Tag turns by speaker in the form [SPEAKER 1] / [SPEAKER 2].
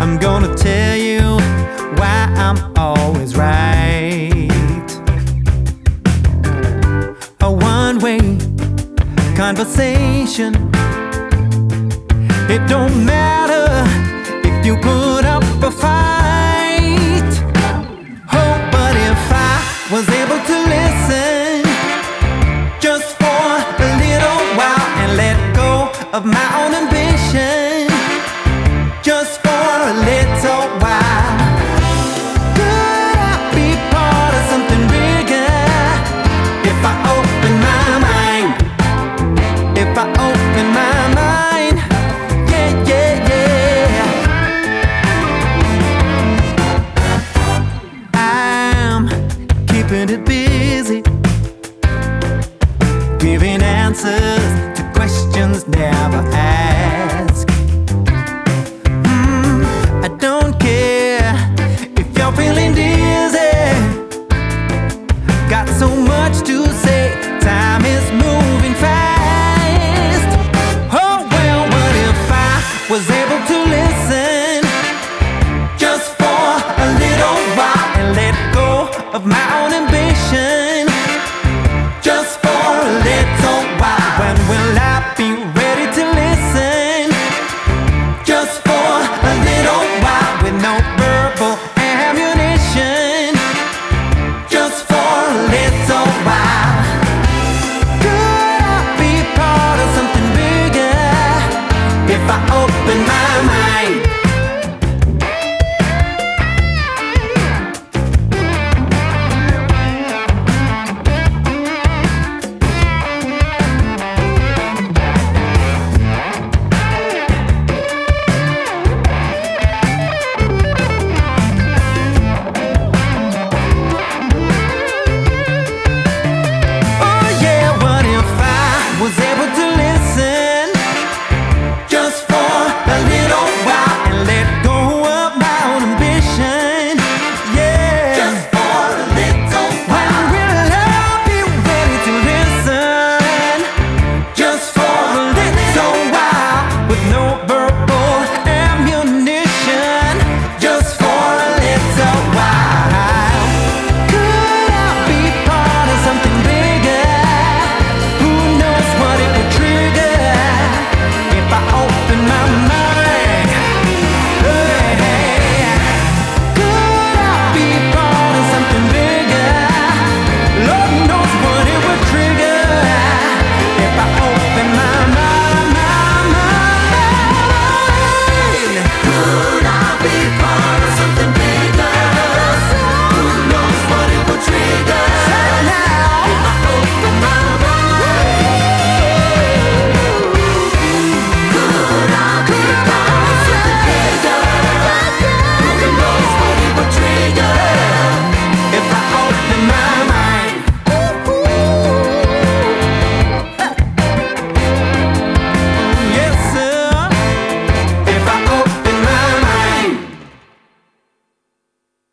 [SPEAKER 1] I'm gonna tell you why I'm always right. A one-way conversation. It don't matter if you put up a fight. Oh, but if I was able to listen just for a little while and let go of my own ambition, just for a little while, could I be part of something bigger if I open my mind? If I open my mind, yeah, yeah, yeah. I'm keeping it busy, giving answers to questions never asked. I don't care if you're feeling dizzy, got so much to say, time is moving fast. Oh well, what if I was able to listen